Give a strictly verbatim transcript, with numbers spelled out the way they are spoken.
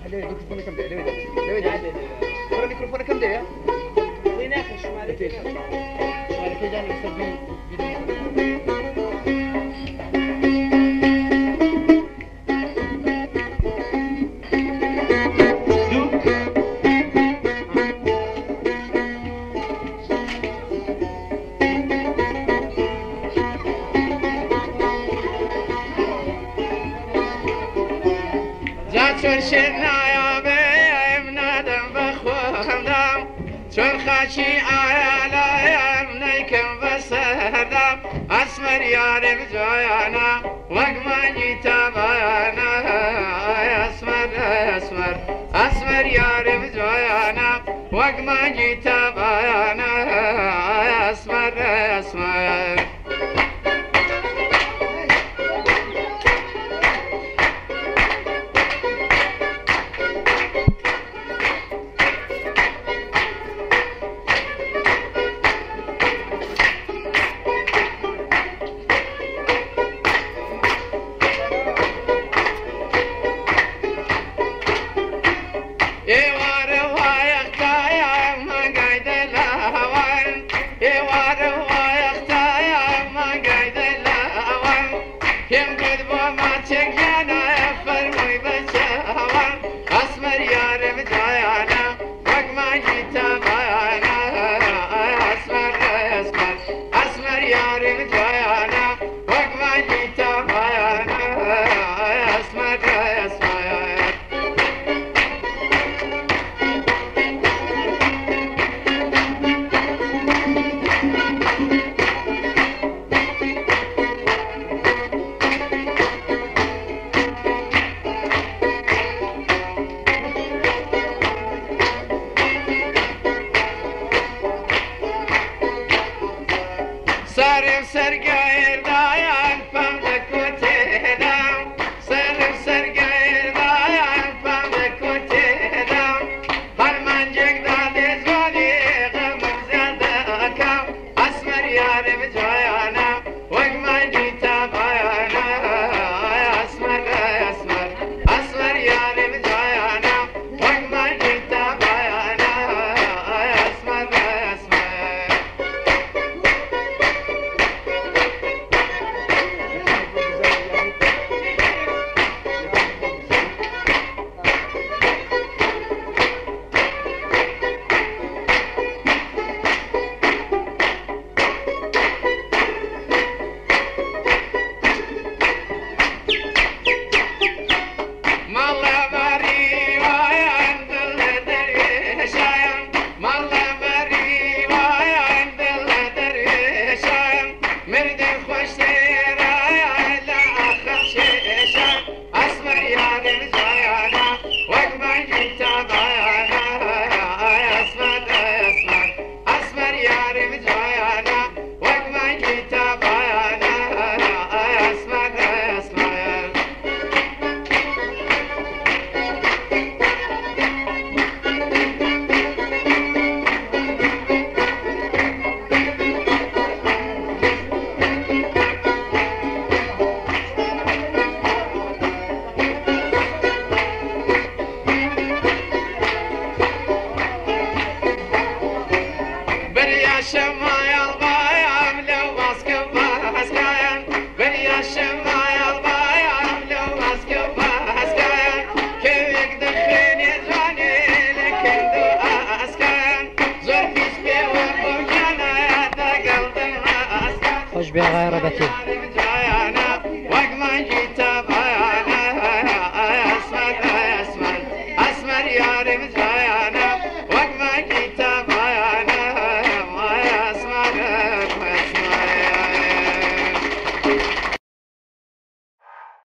خليه ميكروفون كم ده ليه ده فرا ميكروفون كم ده هناك شمالك شمالك جانب السبيل چون شنایابه ام ندم بخوام دم چون خاشی آیالایم نیکم بسردم اسمر یارم جایانا وگمانی تابانا اسمر اسمر اسمر یارم جایانا وگمانی تابانا اسمر اسمر Sarım sergayır dayan pamda kutedam Sarım sergayır dayan pamda kutedam Harmancık da dezvali gımın zelde kam Asmer yarim cayana Vagmanci tabayana Asmer asmer Asmer yarim cayana Vagmanci tabayana Asmer asmer خوش بیا غیر بطیر وقت من جیت